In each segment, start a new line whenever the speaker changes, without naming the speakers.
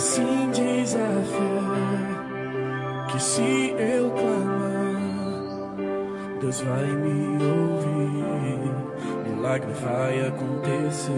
Assim diz a fé, que se eu clamar, Deus vai me ouvir, milagre vai acontecer.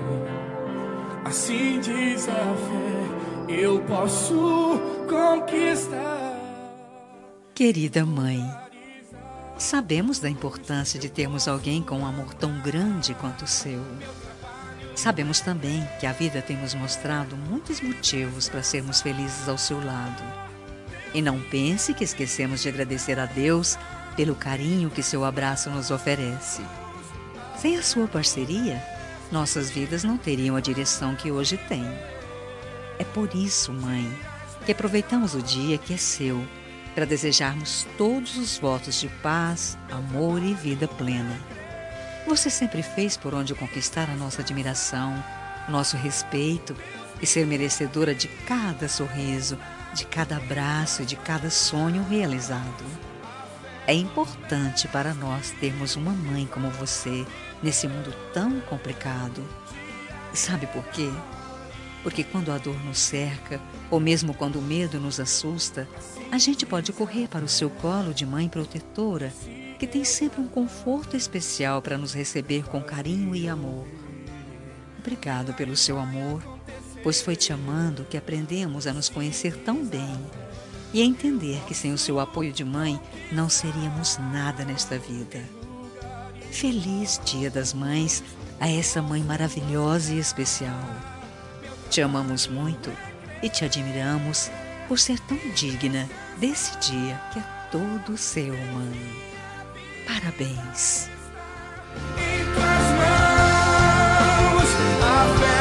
Assim diz a fé, eu posso conquistar.
Querida mãe, sabemos da importância de termos alguém com um amor tão grande quanto o seu. Sabemos também que a vida tem nos mostrado muitos motivos para sermos felizes ao seu lado. E não pense que esquecemos de agradecer a Deus pelo carinho que seu abraço nos oferece. Sem a sua parceria, nossas vidas não teriam a direção que hoje têm. É por isso, mãe, que aproveitamos o dia que é seu para desejarmos todos os votos de paz, amor e vida plena. Você sempre fez por onde conquistar a nossa admiração, o nosso respeito e ser merecedora de cada sorriso, de cada abraço e de cada sonho realizado. É importante para nós termos uma mãe como você nesse mundo tão complicado. E sabe por quê? Porque quando a dor nos cerca, ou mesmo quando o medo nos assusta, a gente pode correr para o seu colo de mãe protetora, que tem sempre um conforto especial para nos receber com carinho e amor. Obrigado pelo seu amor, pois foi te amando que aprendemos a nos conhecer tão bem e a entender que sem o seu apoio de mãe não seríamos nada nesta vida. Feliz Dia das Mães a essa mãe maravilhosa e especial. Te amamos muito e te admiramos por ser tão digna desse dia que é todo seu, mãe. Parabéns!
Em tuas mãos, a fé